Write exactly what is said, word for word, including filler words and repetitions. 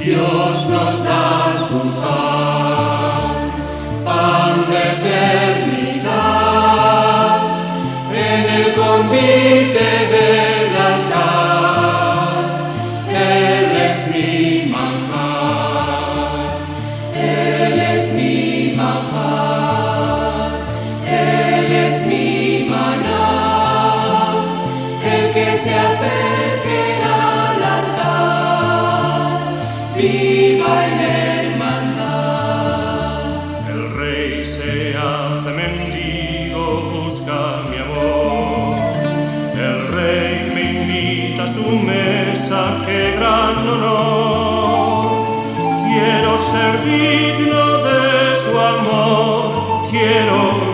Dios nos da su pan, pan de eternidad, en el convite del altar. Él es mi manjar, Él es mi manjar, Él es mi maná, el que se acerque al altar, viva en hermandad. El rey se hace mendigo, busca mi amor. El rey me invita a su mesa, qué gran honor. Quiero ser digno de su amor, quiero